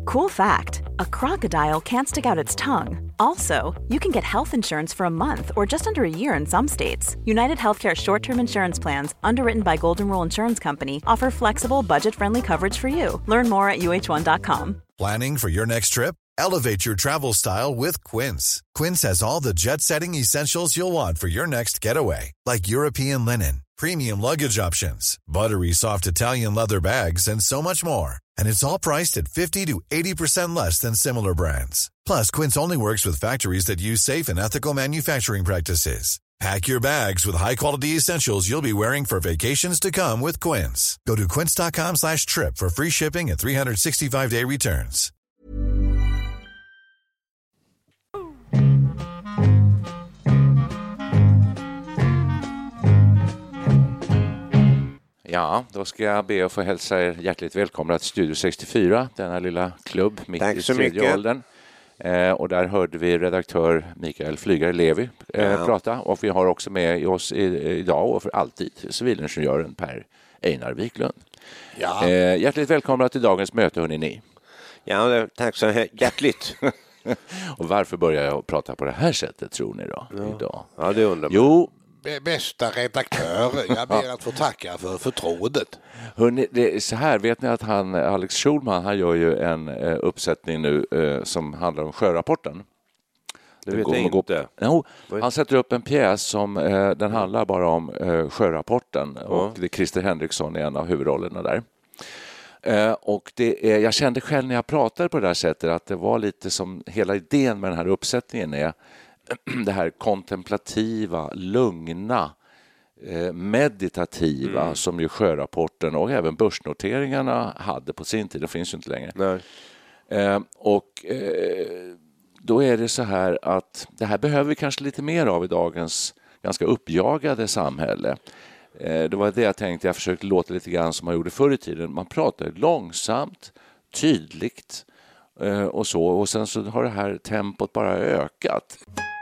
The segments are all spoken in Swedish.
Cool fact, a crocodile can't stick out its tongue. Also, you can get health insurance for a month or just under a year in some states. United Healthcare short-term insurance plans, underwritten by Golden Rule Insurance Company, offer flexible, budget-friendly coverage for you. Learn more at uh1.com. Planning for your next trip? Elevate your travel style with Quince. Quince has all the jet-setting essentials you'll want for your next getaway, like European linen, premium luggage options, buttery soft Italian leather bags, and so much more. And it's all priced at 50 to 80% less than similar brands. Plus, Quince only works with factories that use safe and ethical manufacturing practices. Pack your bags with high-quality essentials you'll be wearing for vacations to come with Quince. Go to quince.com/trip for free shipping and 365-day returns. Ja, då ska jag be att få hälsa er hjärtligt välkomna till Studio 64, denna lilla klubb mitt i tredje åldern. Och där hörde vi redaktör Mikael Flygare Levi prata. Och vi har också med oss idag och för alltid civilingenjören Per Einar Wiklund. Ja. Hjärtligt välkomna till dagens möte, hörni ni. Ja, tack så hjärtligt. Och varför börjar jag prata på det här sättet, tror ni då? Idag? Ja, det undrar man. Jo, bästa redaktör, jag ber att få tacka för förtroendet. Hörrni, det är så här, vet ni att Alex Schulman, han gör ju en uppsättning nu som handlar om sjörapporten. Det vet jag inte. Han sätter upp en pjäs som den handlar bara om sjörapporten och det är Christer Henriksson i en av huvudrollerna där. Och jag kände själv när jag pratade på det här sättet att det var lite som hela idén med den här uppsättningen är det här kontemplativa, lugna, meditativa som ju sjörapporten och även börsnoteringarna hade på sin tid. Det finns ju inte längre. Nej. Då är det så här att det här behöver vi kanske lite mer av i dagens ganska uppjagade samhälle. Det var det jag tänkte. Jag försökte låta lite grann som man gjorde förr i tiden. Man pratar långsamt, tydligt och så. Och sen så har det här tempot bara ökat.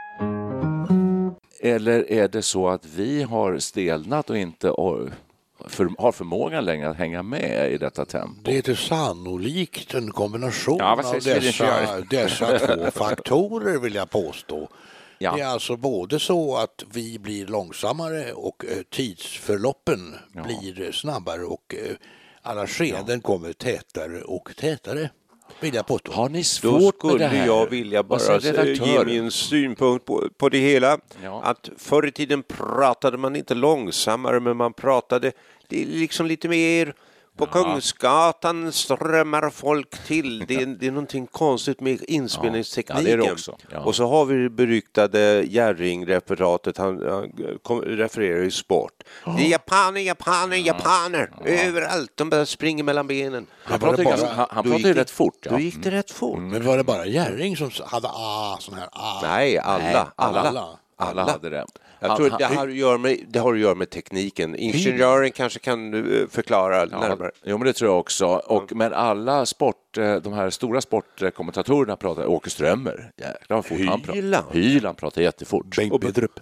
Eller är det så att vi har stelnat och inte har förmågan längre att hänga med i detta tempo? Det är sannolikt en kombination av dessa två faktorer, vill jag påstå. Ja. Det är alltså både så att vi blir långsammare och tidsförloppen blir snabbare och alla skeden kommer tätare och tätare. Vill jag påstå. Har ni svårt med det här? Jag vilja bara ge min synpunkt på det hela. Ja. Att förr i tiden pratade man inte långsammare, men man pratade det är liksom lite mer. På Kungsgatan strömmar folk till. Det är någonting konstigt med inspelningstekniken. Ja, det är det också. Ja. Och så har vi det beryktade Jerring-referatet. Han refererar i sport. Det är japaner. Överallt. De bara springer mellan benen. Han pratade ju rätt fort. Ja. Då gick det rätt fort. Men var det bara Jerring som hade sån här Nej, alla hade det. Jag tror det har att göra med tekniken. Ingenjören kanske kan förklara närmare. Jo, men det tror jag också. Men alla de här stora sportkommentatorerna pratar Åke Strömmer. Jäklar vad fort han pratar. Hyland pratar jättefort. Bengt Bidrup.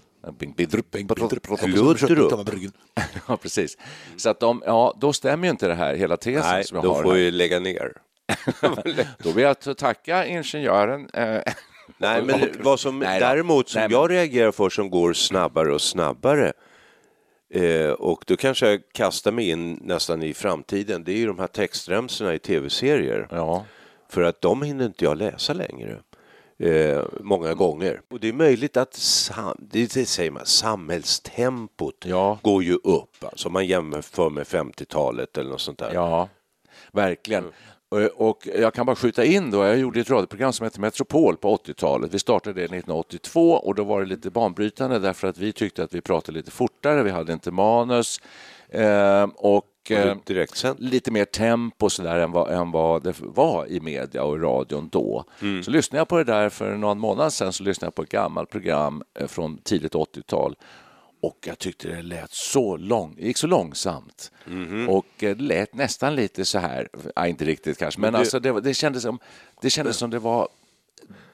Ja, precis. Så att då stämmer ju inte det här hela tesen. Nej, som jag då har får här. vi lägga ner. Då vill jag tacka ingenjören. Nej, men vad som däremot som jag reagerar för som går snabbare och snabbare och då kanske jag kastar mig in nästan i framtiden, det är ju de här textremsorna i tv-serier. Ja. För att de hinner inte jag läsa längre många gånger. Och det är möjligt att det säger man, samhällstempot går ju upp. Alltså man jämför med 50-talet eller något sånt där. Ja, verkligen. Och jag kan bara skjuta in då, jag gjorde ett radioprogram som heter Metropol på 80-talet. Vi startade det 1982 och då var det lite banbrytande därför att vi tyckte att vi pratade lite fortare, vi hade inte manus och lite mer tempo så där än vad det var i media och radion då. Så lyssnade jag på det där för någon månad sedan, så lyssnade jag på ett gammalt program från tidigt 80-tal. Och jag tyckte det lät gick så långsamt. Och det lät nästan lite så här, inte riktigt kanske, men alltså det kändes som det var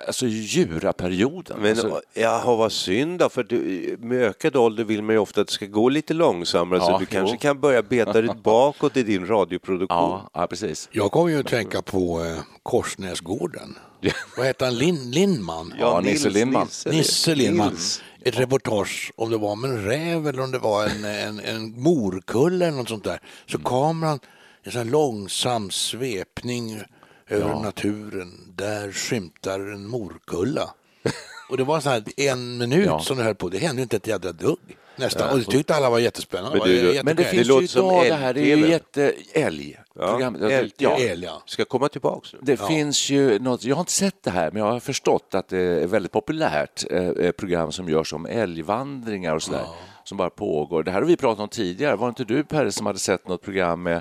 alltså djuraperioden. Men alltså, vad synd då, för med ökad ålder vill man ju ofta att det ska gå lite långsammare, så du kanske kan börja beta dig bakåt i din radioproduktion. Ja, precis. Jag kommer ju att tänka på Korsnäsgården. Vad heter han? Lindman? Ja, Nisse Lindman. Nisse Lindman. Ett reportage om det var med en räv eller om det var en morkulla eller något sånt där. Så kameran, en sån här långsam svepning över naturen. Där skymtar en morkulla. Och det var så här 1 minut som det höll på. Det hände inte ett jädra dugg. Nästan. Och det tyckte alla var jättespännande. Men det finns ju idag det här. Det är ju jätteälg. Älg. Ska komma tillbaka nu. Det finns ju något, jag har inte sett det här, men jag har förstått att det är väldigt populärt program som görs om älgvandringar och sådär, som bara pågår. Det här har vi pratat om tidigare. Var inte du, Per, som hade sett något program med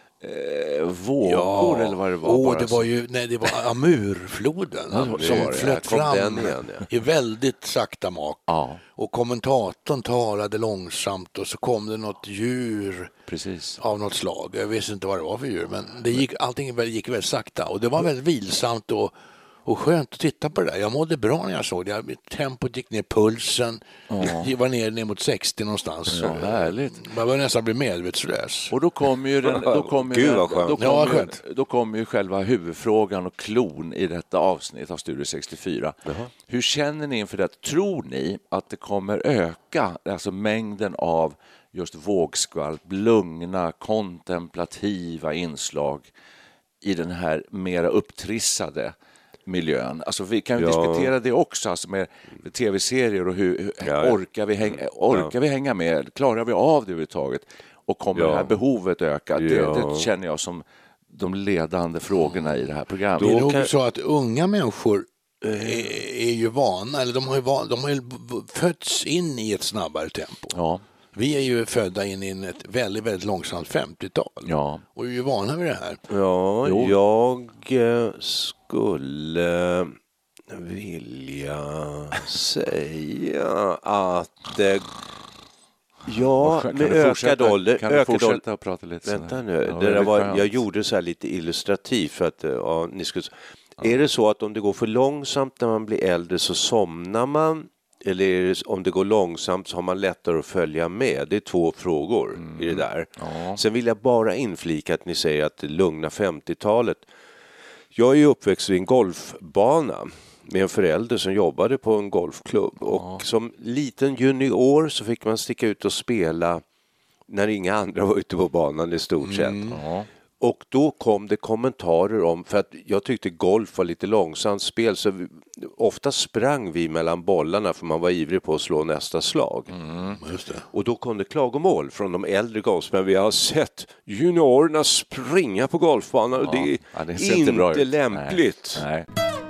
vågor eller vad det var? Det var Amurfloden som flöt fram i väldigt sakta mak. Ja. Och kommentatorn talade långsamt och så kom det något djur av något slag. Jag visste inte vad det var för djur, men allting gick väldigt sakta och det var väldigt vilsamt och skönt att titta på det där. Jag mådde bra när jag såg det. Tempot gick ner, pulsen var ner mot 60 någonstans. Ja, härligt. Man var nästan bli medvetslös. Och då kommer ju själva huvudfrågan och klon i detta avsnitt av Studio 64. Hur känner ni inför det? Tror ni att det kommer öka, alltså mängden av just vågskvalp, lugna, kontemplativa inslag i den här mera upptrissade miljön? Alltså vi kan ju diskutera det också, alltså med tv-serier och hur orkar vi hänga med? Klarar vi av det överhuvudtaget? Och kommer det här behovet öka? Det känner jag som de ledande frågorna i det här programmet. Det är nog så att unga människor är ju vana, eller de har ju fötts in i ett snabbare tempo. Ja. Vi är ju födda in i ett väldigt, väldigt långsamt 50-tal. Ja. Och är ju vana vid det här. Ja, jag skulle vilja säga att med ökad ålder. Kan du fortsätta att prata lite? Vänta nu, jag gjorde så här lite illustrativt för att ni skulle. Är det så att om det går för långsamt när man blir äldre så somnar man? Eller om det går långsamt så har man lättare att följa med? Det är 2 frågor i det där. Ja. Sen vill jag bara inflika att ni säger att det lugna 50-talet. Jag är ju uppväxt vid en golfbana med en förälder som jobbade på en golfklubb. Och som liten junior så fick man sticka ut och spela när inga andra var ute på banan i stort sett. Ja. Och då kom det kommentarer om, för att jag tyckte golf var lite långsamt spel, så ofta sprang vi mellan bollarna för man var ivrig på att slå nästa slag. Just det. Och då kom det klagomål från de äldre golfspelarna. Vi har sett juniorerna springa på golfbanan och det är inte lämpligt. Nej.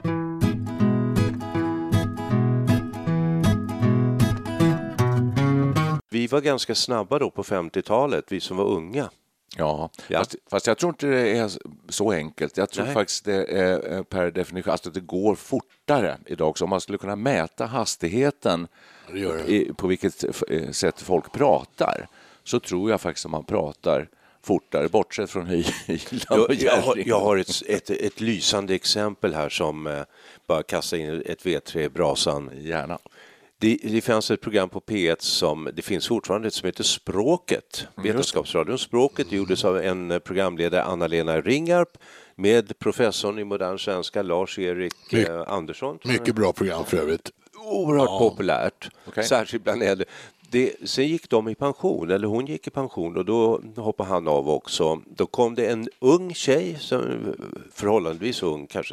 Vi var ganska snabba då på 50-talet, vi som var unga. Ja. Fast jag tror inte det är så enkelt. Jag tror faktiskt det är per definition att det går fortare idag också. Om man skulle kunna mäta hastigheten på vilket sätt folk pratar, så tror jag faktiskt att man pratar fortare, bortsett från Hyland och Jerring. Jag har ett lysande exempel här som bara kastar in ett V3 i brasan. Gärna. Det fanns ett program på P1 det finns fortfarande, som heter Språket, Vetenskapsradion. Språket gjordes av en programledare, Anna-Lena Ringarp, med professorn i modern svenska, Lars-Erik Andersson. Mycket bra program för övrigt. Oerhört populärt, särskilt bland äldre. Sen gick de i pension, eller hon gick i pension, och då hoppade han av också. Då kom det en ung tjej, som förhållandevis ung, kanske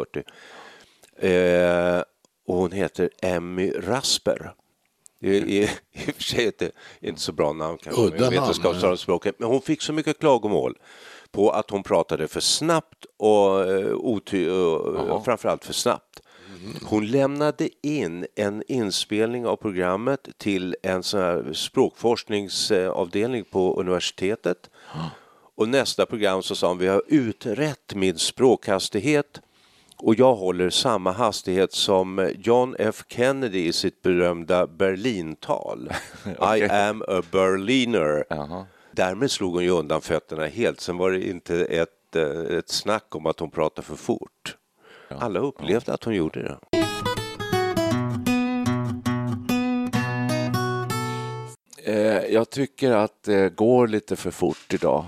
30-40, och hon heter Emmy Rasper. Det är i och för sig inte så bra namn kanske, vetenskapsspråket, men hon fick så mycket klagomål på att hon pratade för snabbt och framförallt för snabbt. Hon lämnade in en inspelning av programmet till en sån här språkforskningsavdelning på universitetet. Och nästa program så sa hon: vi har utrett min språkhastighet och jag håller samma hastighet som John F. Kennedy i sitt berömda Berlintal. I am a Berliner. Därmed slog hon ju undan fötterna helt. Sen var det inte ett snack om att hon pratade för fort. Alla upplevde att hon gjorde det. Jag tycker att det går lite för fort idag.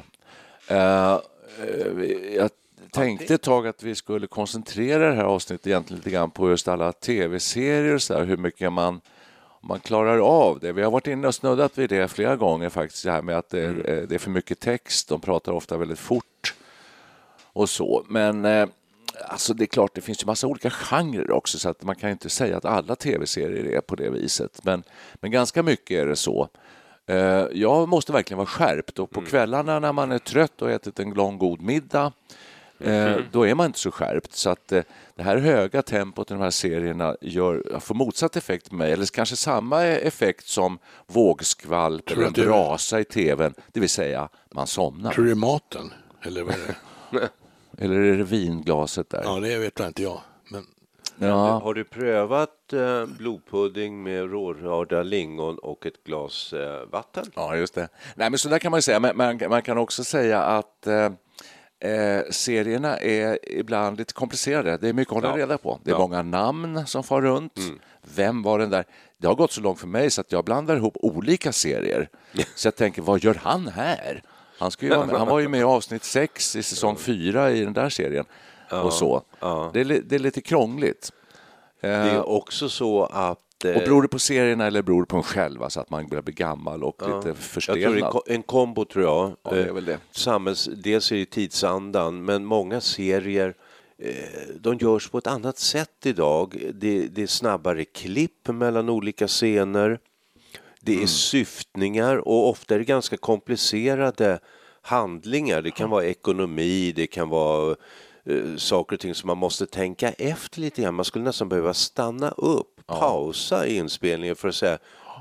Jag tänkte ett tag att vi skulle koncentrera det här avsnittet egentligen lite grann på just alla tv-serier och så här, hur mycket man klarar av det. Vi har varit inne och snuddat vid det flera gånger faktiskt, det här med att det är för mycket text, de pratar ofta väldigt fort och så. Men alltså det är klart, det finns ju massa olika genrer också, så att man kan inte säga att alla tv-serier är på det viset. Men ganska mycket är det så. Jag måste verkligen vara skärpt, och på kvällarna när man är trött och ätit en lång god middag, då är man inte så skärpt. Så att det här höga tempot i de här serierna får motsatt effekt på mig, eller kanske samma effekt som vågskvalp eller en brasa i tvn, det vill säga man somnar. Tror du det är maten? Eller vad är det? Eller är det vinglaset där? Ja, det vet inte jag. Men... Ja. Har du prövat blodpudding med rårörda lingon och ett glas vatten? Ja, just det. Nej, men så där kan man ju säga. Man kan också säga att serierna är ibland lite komplicerade. Det är mycket att hålla reda på. Det är många namn som far runt. Vem var den där? Det har gått så långt för mig så att jag blandar ihop olika serier. Så jag tänker, vad gör han här? Han var ju med i avsnitt 6 i säsong 4 i den där serien. Och så. Det är lite krångligt. Det är också så att... Och beror det på serierna eller beror det på en själv? Så att man börjar bli gammal och lite förstelnad. Jag tror en kombo, tror jag. Ja, det är väl det. Dels är det tidsandan, men många serier de görs på ett annat sätt idag. Det är snabbare klipp mellan olika scener. Det är syftningar, och ofta är det ganska komplicerade handlingar. Det kan vara ekonomi, det kan vara saker och ting som man måste tänka efter lite grann. Man skulle nästan behöva stanna upp, pausa inspelningen för att säga,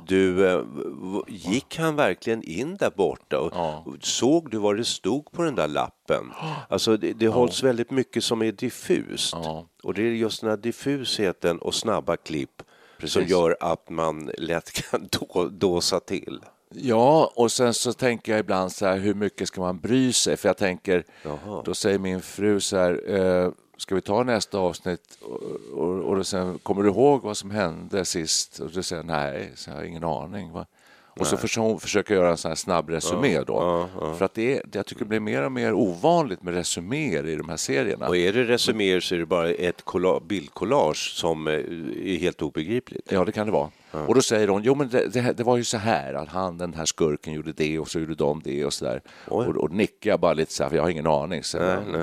gick han verkligen in där borta? Och såg du vad det stod på den där lappen? Alltså det hålls väldigt mycket som är diffust. Och det är just den här diffusheten och snabba klipp som gör att man lätt kan dåsa till. Ja, och sen så tänker jag ibland så här, hur mycket ska man bry sig? För jag tänker, då säger min fru så här, ska vi ta nästa avsnitt? Och då sen, kommer du ihåg vad som hände sist? Och då säger jag, nej, så jag har ingen aning. Va? Och så försöker göra en sån här snabb resumé då. För att jag tycker det blir mer och mer ovanligt med resuméer i de här serierna. Och är det resuméer så är det bara ett bildkollage som är helt obegripligt. Ja, det kan det vara. Och då säger hon, jo men det var ju så här att den här skurken gjorde det och så gjorde de det och så där. Och nickar bara lite så här, för jag har ingen aning. Så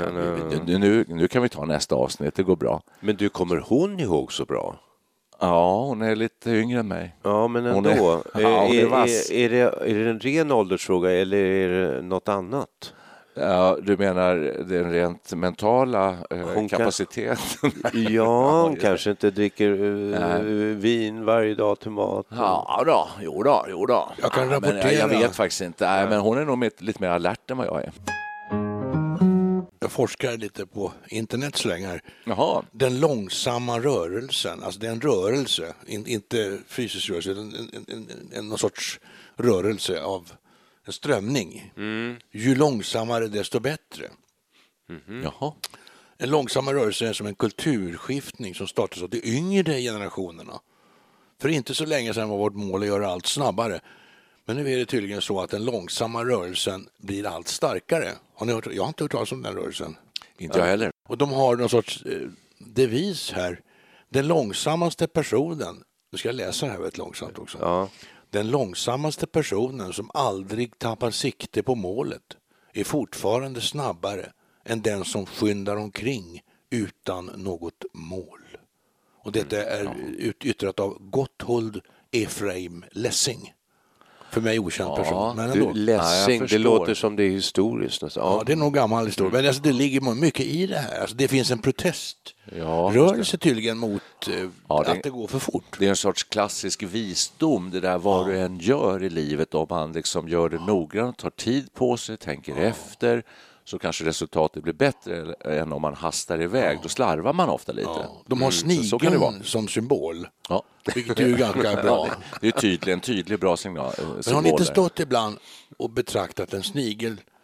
nu kan vi ta nästa avsnitt, det går bra. Men du, kommer hon ihåg så bra? Ja, hon är lite yngre än mig. Ja, men ändå. Är det en ren åldersfråga eller är det något annat? Ja, du menar den rent mentala kapaciteten? Hon kanske inte dricker vin varje dag till mat. Jo då. Jag kan rapportera. Jag vet faktiskt inte. Nej, men hon är nog lite mer alert än vad jag är. Jag forskar lite på internet så länge här. Jaha. Den långsamma rörelsen, alltså det är en rörelse, inte fysisk rörelse, någon sorts rörelse av en strömning. Ju långsammare desto bättre. Jaha. En långsammare rörelse är som en kulturskiftning som startas av de yngre generationerna. För inte så länge sedan var vårt mål att göra allt snabbare. Men nu är det tydligen så att den långsamma rörelsen blir allt starkare. Har ni hört? Jag har inte hört talas om den rörelsen. Inte jag heller. Och de har någon sorts devis här. Den långsammaste personen, nu ska jag läsa det här väldigt långsamt också. Ja. Den långsammaste personen som aldrig tappar sikte på målet är fortfarande snabbare än den som skyndar omkring utan något mål. Och detta är yttrat av Gotthold Ephraim Lessing. För mig okänd person. Men ändå. Lessing, det låter som det är historiskt. Alltså. Ja, det är nog gammal historia. Men alltså, det ligger mycket i det här. Alltså, det finns en proteströrelse tydligen mot att det går för fort. Det är en sorts klassisk visdom, det där vad du än gör i livet. Om man liksom gör det noggrant, tar tid på sig, tänker efter, så kanske resultatet blir bättre än om man hastar iväg. Då slarvar man ofta lite. De har snigeln som symbol. Ja. Vilket är ju ganska bra. Det är en tydlig bra signal. Men har ni inte stått ibland och betraktat en snigel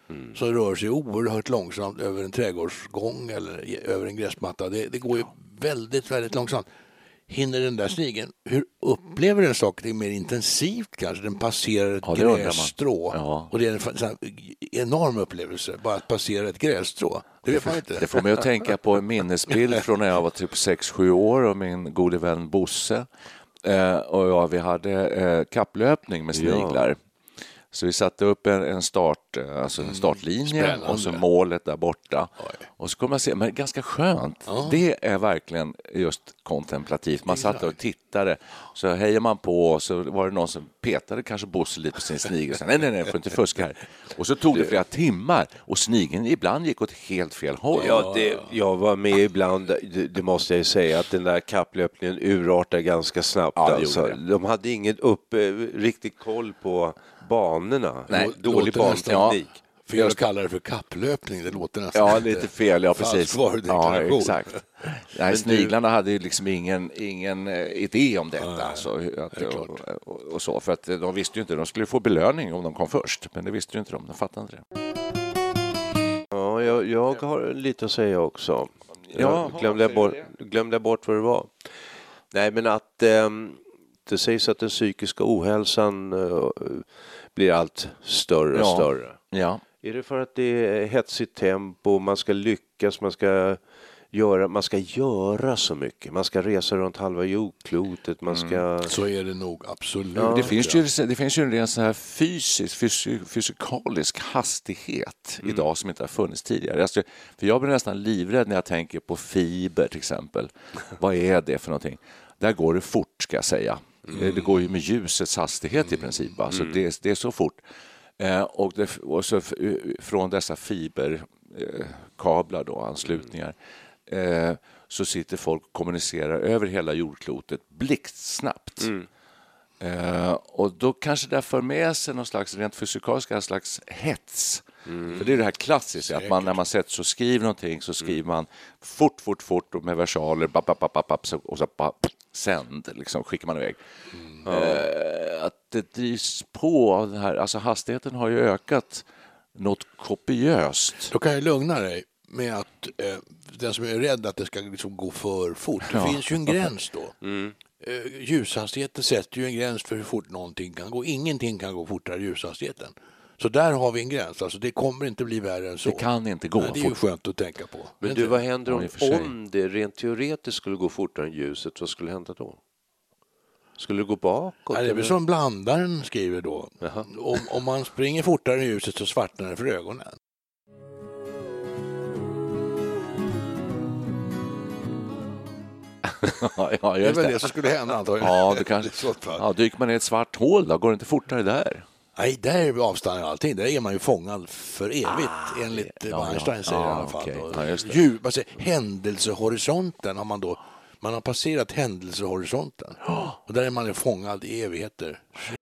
som rör sig oerhört långsamt över en trädgårdsgång eller över en gräsmatta. Det går ju väldigt, väldigt långsamt. Hinner den där snigeln, hur upplever den saker mer intensivt kanske? Den passerar ett grässtrå. Ja. Och det är en enorm upplevelse, bara att passera ett grässtrå. Det vet man inte. Det får mig att tänka på en minnesbild från när jag var typ 6-7 år och min gode vän Bosse. Och vi hade kapplöpning med sniglar. Ja. Så vi satte upp en startlinje. Spännande. Och så målet där borta. Oj. Och så kommer man se, men ganska skönt. Ja. Det är verkligen just kontemplativt. Man satt och tittade, så hejar man på och så var det någon som petade kanske Bosse lite på sin snigel. Så, nej, jag får inte fuska här. Och så tog det flera timmar och snigeln ibland gick åt helt fel håll. Ja, jag var med ibland, det måste jag säga, att den där kapplöpningen urartade ganska snabbt. Ja, alltså. De hade ingen riktigt koll på banorna. Nej, dålig banteknik. Fel att kalla det för kapplöpning, det låter nästan lite fel, ja precis. Ja, exakt. Nej, sniglarna hade ju liksom ingen idé om detta. Och så, för att de visste ju inte, de skulle få belöning om de kom först, men det visste ju inte de fattade inte det. Ja, jag har lite att säga också. Jag glömde bort vad det var. Nej, men att det sägs att den psykiska ohälsan blir allt större och större. Ja. Är det för att det är hetsigt tempo, man ska lyckas, man ska göra så mycket. Man ska resa runt halva jordklotet, Så är det nog, absolut. Ja. Det finns ju en ren så här fysikalisk hastighet idag som inte har funnits tidigare. Alltså, för jag blir nästan livrädd när jag tänker på fiber till exempel. Vad är det för någonting? Där går det fort, ska jag säga. Det går ju med ljusets hastighet i princip. Alltså det är så fort. Och så från dessa fiberkablar, anslutningar, så sitter folk och kommunicerar över hela jordklotet blixtsnabbt. Och då kanske det för med sig någon slags rent fysikalisk slags hets. För det är det här klassiska, att man när man sätter så skriver någonting så skriver man fort och med versaler och så sänd, liksom skickar man iväg. Att det drivs på av det här, alltså hastigheten har ju ökat något kopiöst. Då kan jag lugna dig med att den som är rädd att det ska liksom gå för fort, det finns ju en gräns då. Ljushastigheten sätter ju en gräns för hur fort någonting kan gå. Ingenting kan gå fortare i ljushastigheten. Så där har vi en gräns. Alltså det kommer inte bli värre än så. Det kan inte gå. Det är ju skönt att tänka på. Men du, vad händer om det rent teoretiskt skulle gå fortare än ljuset? Vad skulle hända då? Skulle det gå bakåt? Det är väl som blandaren skriver då. Om man springer fortare än ljuset så svartnar det för ögonen. Ja, det är väl det som skulle hända antagligen. Ja, det kanske. Dyker man i ett svart hål då? Går det inte fortare där? Nej, där avstannar allting. Där är man ju fångad för evigt, enligt vad Einstein säger i alla fall. Okay. Händelsehorisonten har man har passerat händelsehorisonten. Och där är man ju fångad i evigheter.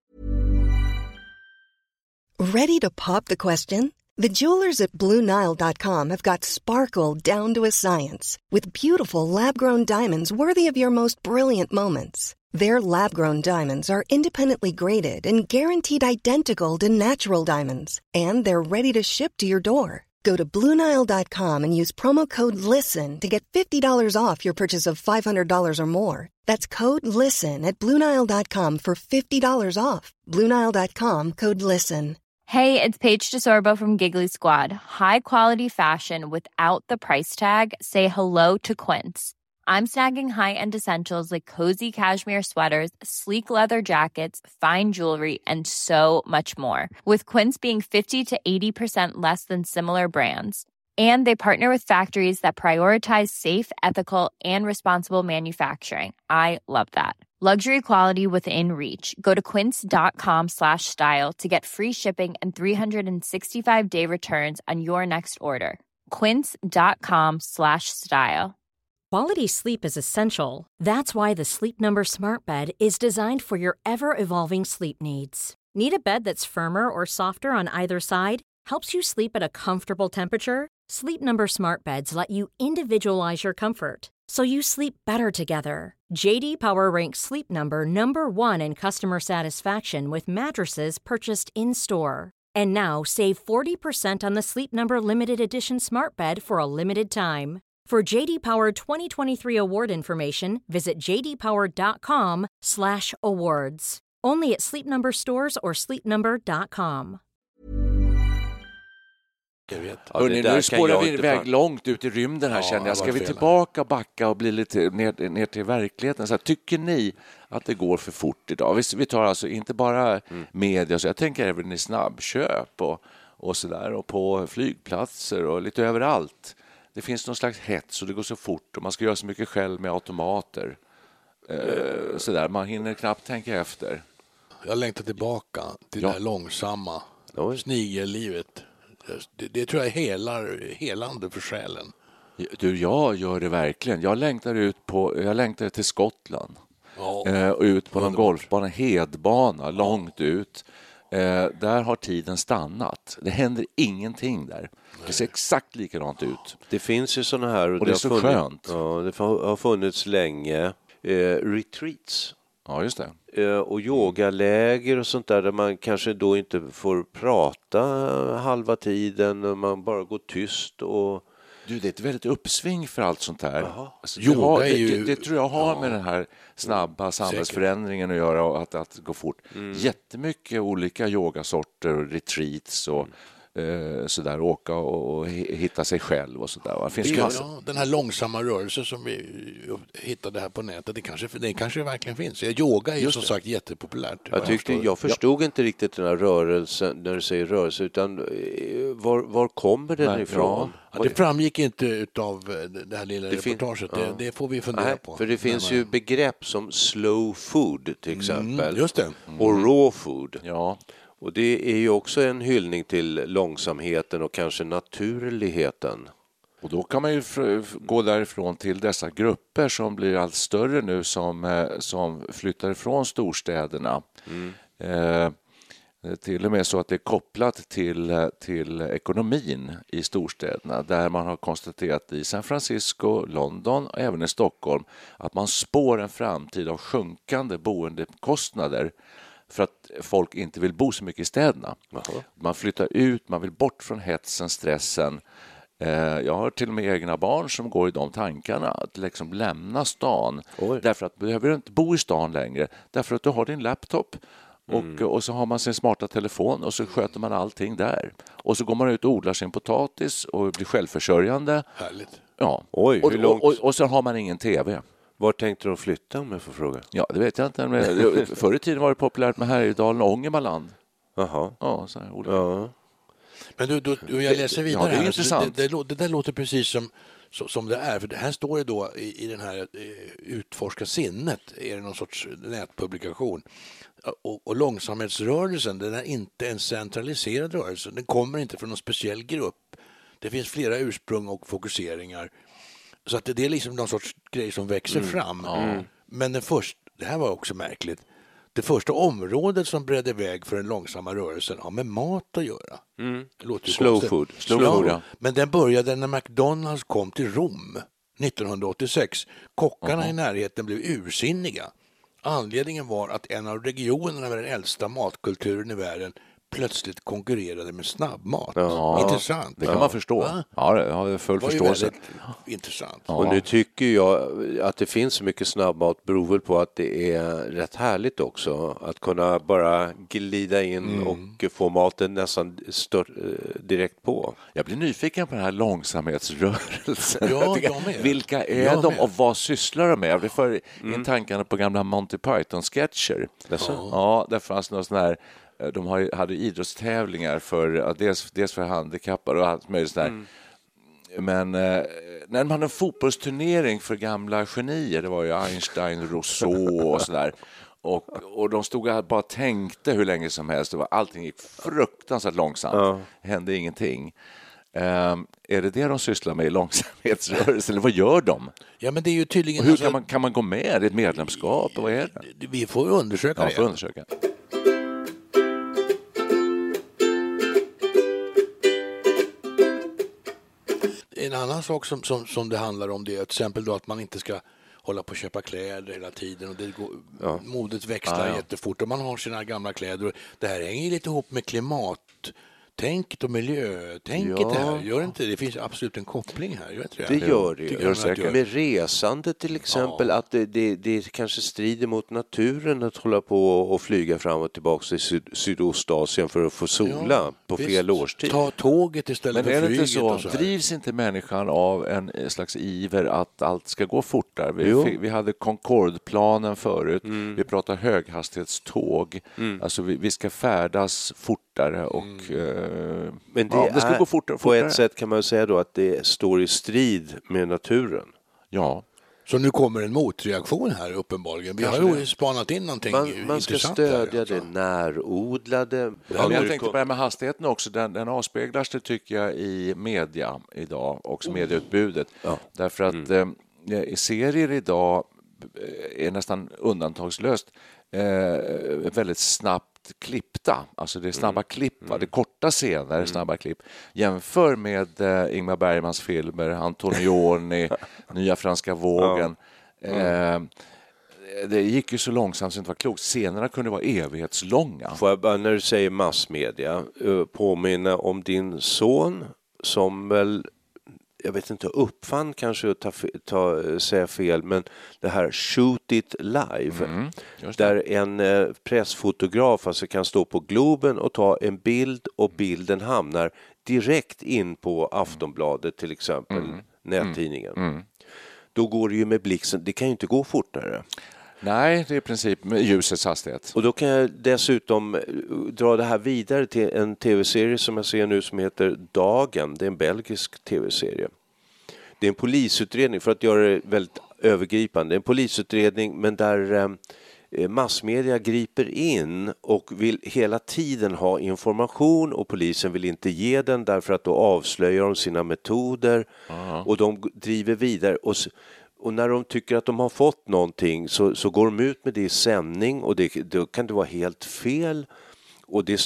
Ready to pop the question? The jewelers at BlueNile.com have got sparkle down to a science with beautiful lab-grown diamonds worthy of your most brilliant moments. Their lab-grown diamonds are independently graded and guaranteed identical to natural diamonds. And they're ready to ship to your door. Go to BlueNile.com and use promo code LISTEN to get $50 off your purchase of $500 or more. That's code LISTEN at BlueNile.com for $50 off. BlueNile.com, code LISTEN. Hey, it's Paige DeSorbo from Giggly Squad. High quality fashion without the price tag. Say hello to Quince. I'm snagging high-end essentials like cozy cashmere sweaters, sleek leather jackets, fine jewelry, and so much more. With Quince being 50 to 80% less than similar brands. And they partner with factories that prioritize safe, ethical, and responsible manufacturing. I love that. Luxury quality within reach. Go to quince.com/style to get free shipping and 365-day returns on your next order. Quince.com/style. Quality sleep is essential. That's why the Sleep Number Smart Bed is designed for your ever-evolving sleep needs. Need a bed that's firmer or softer on either side? Helps you sleep at a comfortable temperature? Sleep Number Smart Beds let you individualize your comfort, so you sleep better together. JD Power ranks Sleep Number #1 in customer satisfaction with mattresses purchased in-store. And now, save 40% on the Sleep Number Limited Edition smart bed for a limited time. For JD Power 2023 award information, visit jdpower.com/awards. Only at Sleep Number stores or sleepnumber.com. Hörrni, nu spårar vi iväg långt ut i rymden här, känner jag. Ska vi tillbaka, backa och bli lite ner till verkligheten? Så här, tycker ni att det går för fort idag? Vi tar alltså inte bara media, så jag tänker även i snabbköp och sådär, och på flygplatser och lite överallt. Det finns någon slags hets och det går så fort och man ska göra så mycket själv med automater. Sådär, man hinner knappt tänka efter. Jag längtar tillbaka till det här långsamma snigellivet. Det tror jag är helande för själen. Du, jag gör det verkligen. Jag längtar till Skottland. Och ut på någon golfbana, hedbana, långt ut. Där har tiden stannat. Det händer ingenting där. Det ser exakt likadant ut. Det finns ju sådana här... Och det är så skönt. Ja, det har funnits länge. Retreats. Ja, just det. Och yogaläger och sånt där man kanske då inte får prata halva tiden och man bara går tyst och... Du, det är ett väldigt uppsving för allt sånt här. Alltså, det tror jag har med den här snabba samhällsförändringen att göra och att gå fort. Jättemycket olika yogasorter och retreats och sådär, åka och hitta sig själv och sådär. Den här långsamma rörelsen som vi hittade här på nätet, det kanske verkligen finns. Yoga är ju som sagt jättepopulärt. Jag förstod inte riktigt den här rörelsen när du säger rörelse, utan var kommer den ifrån? Ja, det framgick inte av det här lilla reportaget. Det får vi fundera på. För det finns ju begrepp som slow food till exempel. Just det. Och raw food. Ja. Och det är ju också en hyllning till långsamheten och kanske naturligheten. Och då kan man ju gå därifrån till dessa grupper som blir allt större nu som flyttar ifrån storstäderna. Till och med så att det är kopplat till ekonomin i storstäderna, där man har konstaterat i San Francisco, London och även i Stockholm att man spår en framtid av sjunkande boendekostnader för att folk inte vill bo så mycket i städerna. Man flyttar ut, man vill bort från hetsen, stressen. Jag har till och med egna barn som går i de tankarna, att liksom lämna stan. Därför att du behöver inte bo i stan längre, därför att du har din laptop. Och så har man sin smarta telefon och så sköter man allting där. Och så går man ut och odlar sin potatis och blir självförsörjande. Härligt. Ja. Och så har man ingen tv. Var tänkte de flytta, om jag får fråga? Ja, det vet jag inte. Men förr i tiden var det populärt med Härjedalen och Ångermanland. Jaha. Ja, så här olika. Men jag läser vidare. Ja, det är intressant. Det där låter precis som det är. För det här står ju då i den här Utforska sinnet, är det någon sorts nätpublikation. Och långsamhetsrörelsen, den är inte en centraliserad rörelse. Den kommer inte från någon speciell grupp. Det finns flera ursprung och fokuseringar. Så att det är liksom någon sorts grej som växer fram. Men det här var också märkligt. Det första området som bredde iväg för den långsamma rörelsen har med mat att göra. Slow food. Ja. Men den började när McDonalds kom till Rom 1986. Kockarna i närheten blev ursinniga. Anledningen var att en av regionerna med den äldsta matkulturen i världen plötsligt konkurrerade med snabbmat. Intressant. Det kan man förstå. Ja, det har full förståelse. Intressant. Och nu tycker jag att det finns så mycket snabbmat beror väl på att det är rätt härligt också. Att kunna bara glida in och få maten nästan direkt på. Jag blir nyfiken på den här långsamhetsrörelsen. Ja, jag med. Vilka är de och vad sysslar de med? Jag blir för in tankarna på gamla Monty Python-sketcher. Ja, där fanns någon sån här. De hade idrottstävlingar för dels för handikappade och allt möjligt där. Men när man hade en fotbollsturnering för gamla genier, det var ju Einstein, Rousseau och sådär. Och de stod och bara tänkte hur länge som helst. Allting gick fruktansvärt långsamt. Det hände ingenting. Är det de sysslar med i långsamhetsrörelsen? Eller vad gör de? Ja, men det är ju tydligen... Och hur kan man gå med i ett medlemskap? Vad är det? Vi får undersöka det. Får undersöka. En annan sak som det handlar om, det är till exempel då att man inte ska hålla på att köpa kläder hela tiden och det modet växlar jättefort och man har sina gamla kläder och det här hänger lite ihop med klimat klimattänket och miljötänket här. Gör inte det? Det finns absolut en koppling här. Gör inte det? Det gör det. Gör säkert. Med resande till exempel, att det kanske strider mot naturen att hålla på och flyga fram och tillbaka till Sydostasien för att få sola på fel årstid. Ta tåget istället för flyget. Men är det inte så? Drivs inte människan av en slags iver att allt ska gå fortare? Vi hade Concorde-planen förut. Vi pratar höghastighetståg. Alltså vi ska färdas fortare och men det ska gå fortare. På ett sätt kan man säga då att det står i strid med naturen. Ja. Så nu kommer en motreaktion här uppenbarligen. Vi har ju spanat in någonting intressant. Man ska stödja det närodlade. Jag tänkte på det här med hastigheten också. Den avspeglas det tycker jag i media idag, också medieutbudet. Ja. Därför att serier idag är nästan undantagslöst väldigt snabbt klippta, alltså det är snabba klipp, det är korta scener, snabba klipp. Jämför med Ingmar Bergmans filmer, Antonioni, Nya franska vågen. Det gick ju så långsamt så det inte var klokt. Scenerna kunde vara evighetslånga. Får jag bara, när du säger massmedia, påminna om din son som väl, jag vet inte, uppfann kanske att säga fel, men det här Shoot It Live, där en pressfotograf alltså kan stå på Globen och ta en bild och bilden hamnar direkt in på Aftonbladet till exempel, nättidningen. Då går det ju med blixten, det kan ju inte gå fortare. Nej, det är i princip med ljusets hastighet. Och då kan jag dessutom dra det här vidare till en tv-serie som jag ser nu som heter Dagen. Det är en belgisk tv-serie. Det är en polisutredning, för att göra det väldigt övergripande. En polisutredning, men där massmedia griper in och vill hela tiden ha information, och polisen vill inte ge den därför att då avslöjar de sina metoder. Och de driver vidare och när de tycker att de har fått någonting så går de ut med det i sändning, och då kan det vara helt fel, och det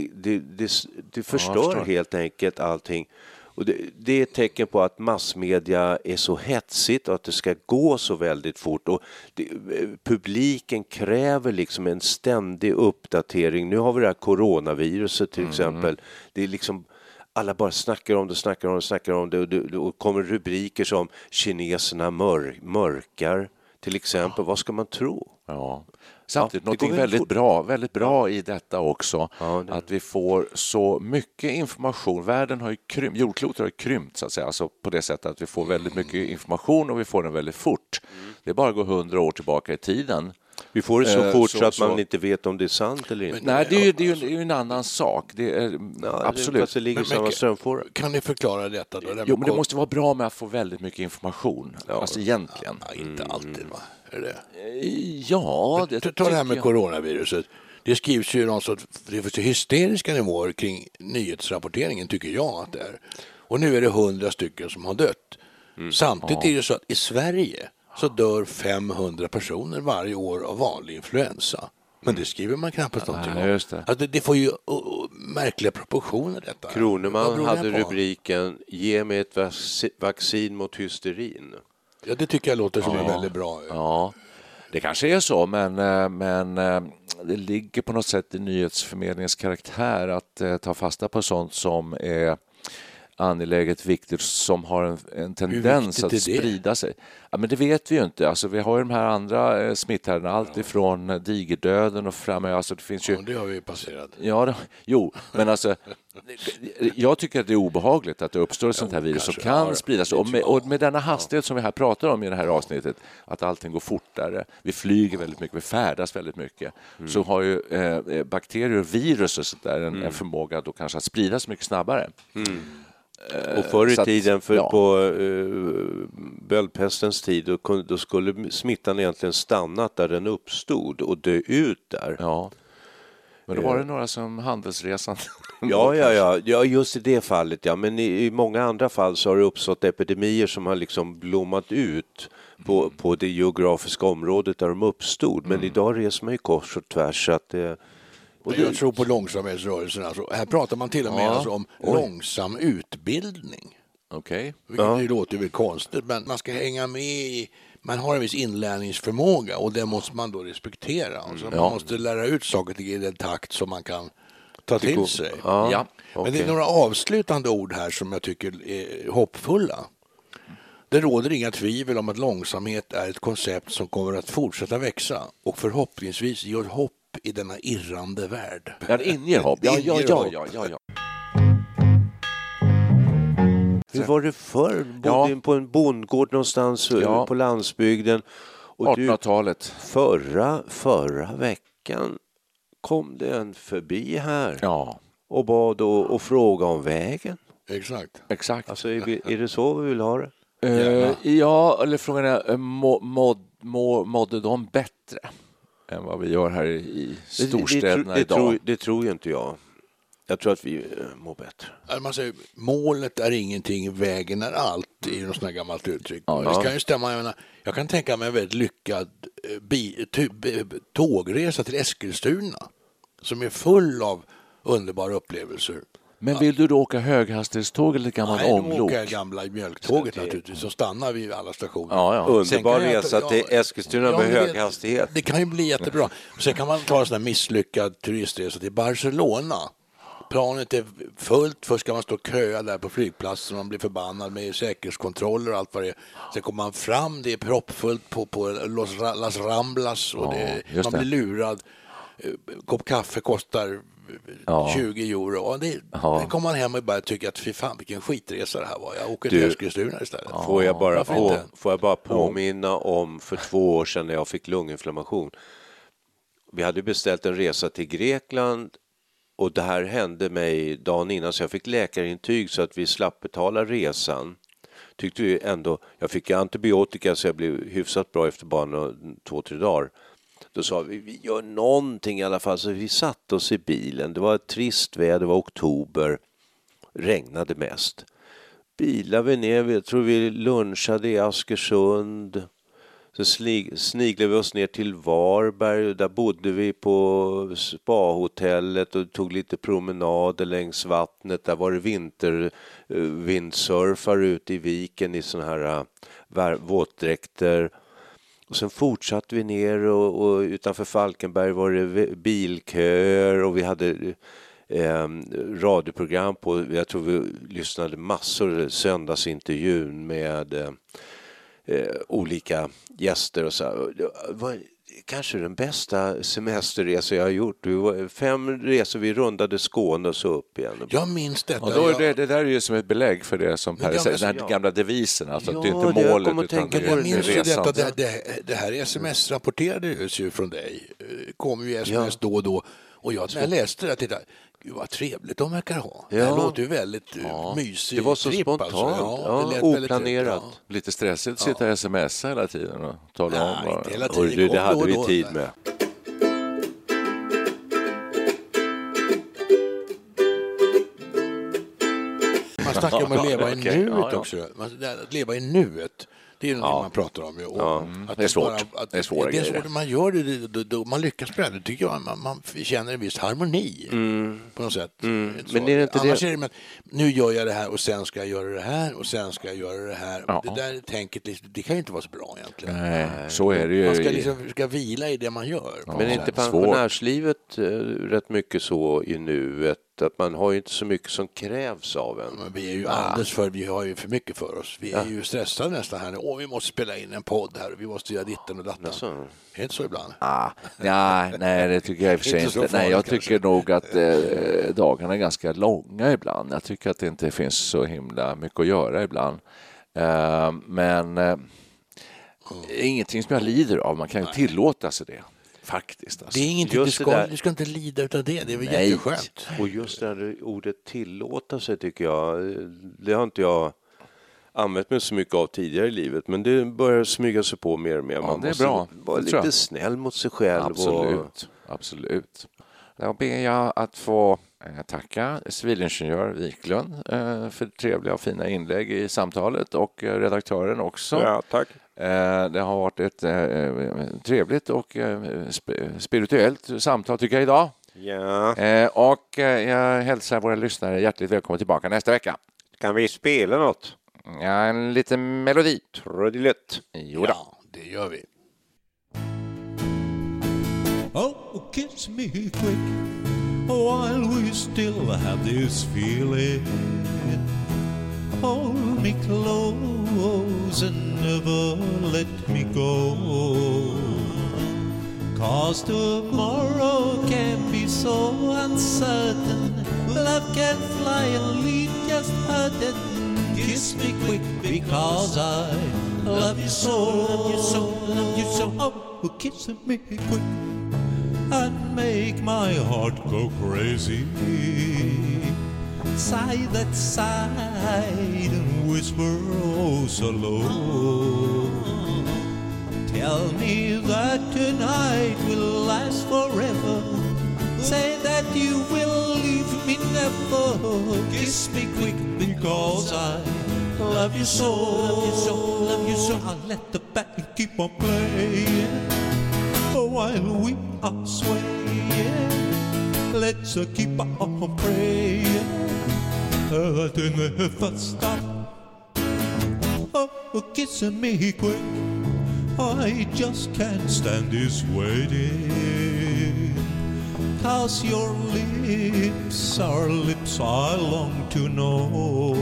förstör helt enkelt allting. Och det är ett tecken på att massmedia är så hetsigt och att det ska gå så väldigt fort, och publiken kräver liksom en ständig uppdatering. Nu har vi det här coronaviruset till exempel. Det är liksom alla bara snackar om det och kommer rubriker som kineserna mörkar till exempel. Vad ska man tro? Ja. Samtidigt något väldigt bra i detta också, att vi får så mycket information. Världen har ju krympt, jordklotet har ju krympt så att säga, alltså på det sättet att vi får väldigt mycket information och vi får den väldigt fort. Det är bara att gå 100 år tillbaka i tiden. Vi får det så fort så att man inte vet om det är sant eller inte. Nej, det är ju en annan sak. Det är absolut. Det ligger samma strömfåra. Kan ni förklara detta då? Jo, men det måste vara bra med att få väldigt mycket information. Alltså egentligen. Ja, inte alltid, va? Är det? Ja, det ta det här med coronaviruset. Det skrivs ju någon sorts hysteriska nivåer kring nyhetsrapporteringen, tycker jag att det är. Och nu är det 100 stycken som har dött. Samtidigt är det så att i Sverige så dör 500 personer varje år av vanlig influensa. Men det skriver man knappast någonting om. Alltså det får ju märkliga proportioner detta. Kroneman hade rubriken "Ge mig ett vaccin mot hysterin". Ja, det tycker jag låter som en väldigt bra. Ja, det kanske är så, men det ligger på något sätt i nyhetsförmedlingens karaktär att ta fasta på sånt som är angeläget, viktigt, som har en tendens att sprida sig. Ja, men det vet vi ju inte. Alltså, vi har ju de här andra smitthärdarna, allt ifrån digerdöden och framåt. Alltså, det finns ju... Ja, det har vi passerat. Ja, men alltså, jag tycker att det är obehagligt att det uppstår ett sånt här virus som kan spridas. Och med denna hastighet som vi här pratar om i det här avsnittet, att allting går fortare, vi flyger väldigt mycket, vi färdas väldigt mycket, så har ju bakterier och virus och sånt där en förmåga då kanske att spridas mycket snabbare. Och förr i tiden på böldpestens tid då skulle smittan egentligen stannat där den uppstod och dö ut där. Ja. Men då var det några som handelsresan. Ja, just i det fallet. Ja. Men i många andra fall så har det uppstått epidemier som har liksom blommat ut på det geografiska området där de uppstod. Men idag reser man ju kors och tvärs, så att det... Och jag tror på långsamhetsrörelsen. Alltså, här pratar man till och med om långsam utbildning. Okej. Det låter väl konstigt, men man ska hänga med i... Man har en viss inlärningsförmåga och det måste man då respektera. Alltså, man måste lära ut saker i den takt som man kan ta till sig. Ja. Men det är några avslutande ord här som jag tycker är hoppfulla. Det råder inga tvivel om att långsamhet är ett koncept som kommer att fortsätta växa och förhoppningsvis ge hopp i denna irrande värld. Ja, det inger hopp. Ja. Hur var det förr? Bodde på en bondgård någonstans på landsbygden. 1800-talet. Förra veckan kom det en förbi här och bad och fråga om vägen. Exakt. Alltså, är det så vi vill ha det? Eller frågan är, mådde de bättre än vad vi gör här i storstäderna idag? Det tror ju inte jag. Jag tror att vi mår bättre. Man säger, målet är ingenting, vägen är allt. Det är ju något sånt här gammalt uttryck. Det kan ju stämma. Jag kan tänka mig en väldigt lyckad tågresa till Eskilstuna som är full av underbara upplevelser. Men vill du då åka höghastighetståg eller gammalt ånglok? Nej, då åker jag gamla mjölktåget naturligtvis. Så stannar vi vid alla stationer. Underbar resa till Eskilstuna med hög hastighet. Det kan ju bli jättebra. Sen kan man ta en sån här misslyckad turistresa till Barcelona. Planet är fullt, först ska man stå och köa där på flygplatsen, man blir förbannad med säkerhetskontroller och allt vad det är. Sen kommer man fram, det är proppfullt på Las Ramblas och man blir lurad. Kopp kaffe kostar 20 euro. Och det kommer man hem och bara tycker att fy fan vilken skitresa det här var. Jag åker till Eskilstuna istället. Får jag bara påminna om för 2 år sedan när jag fick lunginflammation. Vi hade beställt en resa till Grekland. Och det här hände mig dagen innan så jag fick läkarintyg så att vi slapp betala resan. Tyckte vi ändå, jag fick antibiotika så jag blev hyfsat bra efter bara 2-3 dagar. Då sa vi gör någonting i alla fall, så vi satt oss i bilen. Det var ett trist väder, det var oktober, regnade mest. Bilade vi ner, jag tror vi lunchade i Askersund. Så sniglade vi oss ner till Varberg, där bodde vi på spahotellet och tog lite promenader längs vattnet. Där var det vindsurfar ute i viken i såna här våtdräkter. Och sen fortsatte vi ner och utanför Falkenberg var det bilköer och vi hade radioprogram på, jag tror vi lyssnade massor söndagsintervjun med olika gäster och så. Det var kanske den bästa semesterresa jag har gjort. Det var 5 resor, vi rundade Skåne och så upp igen. Jag minns detta. Och då är det där är ju som ett belägg för det som Per säger, den här gamla devisen. Alltså det är inte målet utan det är resan. Det här sms-rapporterades ju från dig. Kom ju sms då och då. Och när jag läste det, tittade, gud vad trevligt de verkar ha. Det låter ju väldigt mysigt. Det var så spontant, oplanerat. Lite stressigt att sitta sms hela tiden och tala om vad. Hela tiden. Det hade vi tid med. Man snackar om att leva i nuet också. Att leva i nuet. Det är något man pratar om. Det är svårt. Det är svårt. Man gör det, man lyckas med det. Tycker jag. Man känner en viss harmoni på något sätt. Men är det inte annars är det med att nu gör jag det här och sen ska jag göra det här och sen ska jag göra det här. Det där tänket, det kan ju inte vara så bra egentligen. Nej, så är det ju. Man ska vila i det man gör. Men är inte pensionärslivet rätt mycket så i nuet? Att man har ju inte så mycket som krävs av en. Men vi är ju vi har ju för mycket för oss. Vi är ju stressade nästan här nu. Vi måste spela in en podd här. Vi måste göra ditten och datten. Är det inte så ibland? Nej, det tycker jag i och för sig inte. Nej, jag tycker nog att dagarna är ganska långa ibland. Jag tycker att det inte finns så himla mycket att göra ibland. Men ingenting som jag lider av. Man kan ju tillåta sig det. Faktiskt. Alltså. Det är ingenting du ska inte lida utav det. Det är väl jätteskönt. Och just det här ordet tillåta sig tycker jag, det har inte jag använt mig så mycket av tidigare i livet, men det börjar smyga sig på mer och mer. Man det är bra. Vara lite snäll mot sig själv. Absolut. Då ber jag att få tacka civilingenjör Wiklund för trevliga och fina inlägg i samtalet och redaktören också. Ja, tack. Det har varit ett trevligt och spirituellt samtal tycker jag idag. Ja. Och jag hälsar våra lyssnare hjärtligt välkomna tillbaka nästa vecka. Kan vi spela något? Ja, en liten melodi. Trudelutt. Jo då, det gör vi. Oh, kiss me quick. while we still have this feeling. Hold me close and never let me go, 'cause tomorrow can be so uncertain. Love can fly and leave just hurting. Kiss me quick because I love you so, love you so, love you so. Oh, kiss me quick and make my heart go crazy. Sigh that side and whisper oh so low. Tell me that tonight will last forever. Say that you will leave me never. Kiss me quick because I love you so, love you so, love you so. I'll let the band keep on playing while we are swaying. Let's keep on praying that they never stop. Oh, kiss me quick, I just can't stand this waiting. 'Cause your lips are lips I long to know.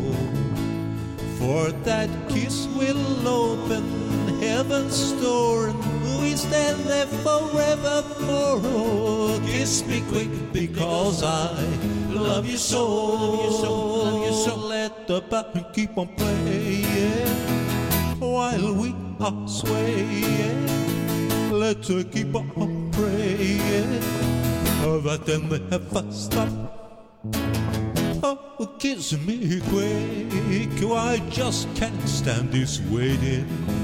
For that kiss will open heaven's door and we stand there forevermore. Oh, kiss me quick because I love you so, love you so, love you so. Let the band keep on playing while we are swaying. Let's keep on praying that they never stop. Oh, kiss me quick, I just can't stand this waiting.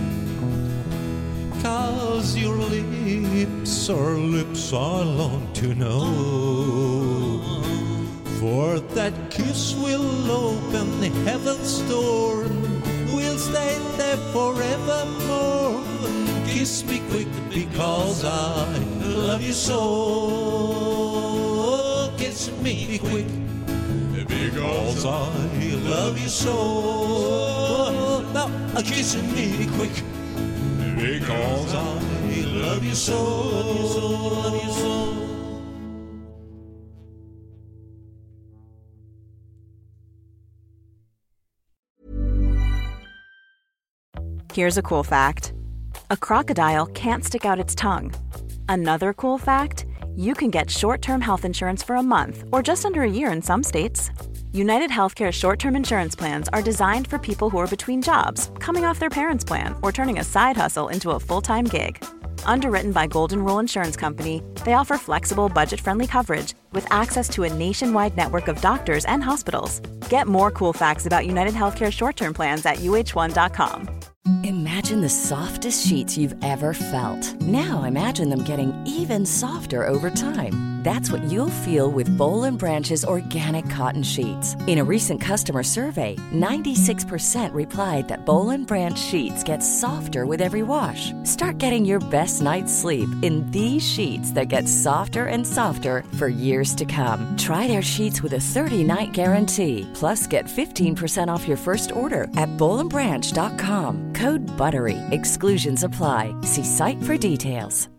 'Cause your lips are lips I long to know. For that kiss will open heaven's door. We'll stay there forevermore. Kiss me quick because I love you so. Kiss me quick because I love you so. Now kiss me quick because I love you so, love you so. Here's a cool fact. A crocodile can't stick out its tongue. Another cool fact, you can get short-term health insurance for a month or just under a year in some states. United Healthcare short-term insurance plans are designed for people who are between jobs, coming off their parents' plan, or turning a side hustle into a full-time gig. Underwritten by Golden Rule Insurance Company, they offer flexible, budget-friendly coverage with access to a nationwide network of doctors and hospitals. Get more cool facts about United Healthcare short-term plans at uh1.com. Imagine the softest sheets you've ever felt. Now imagine them getting even softer over time. That's what you'll feel with Boll & Branch's organic cotton sheets. In a recent customer survey, 96% replied that Boll & Branch sheets get softer with every wash. Start getting your best night's sleep in these sheets that get softer and softer for years to come. Try their sheets with a 30-night guarantee. Plus, get 15% off your first order at bollandbranch.com. Code BUTTERY. Exclusions apply. See site for details.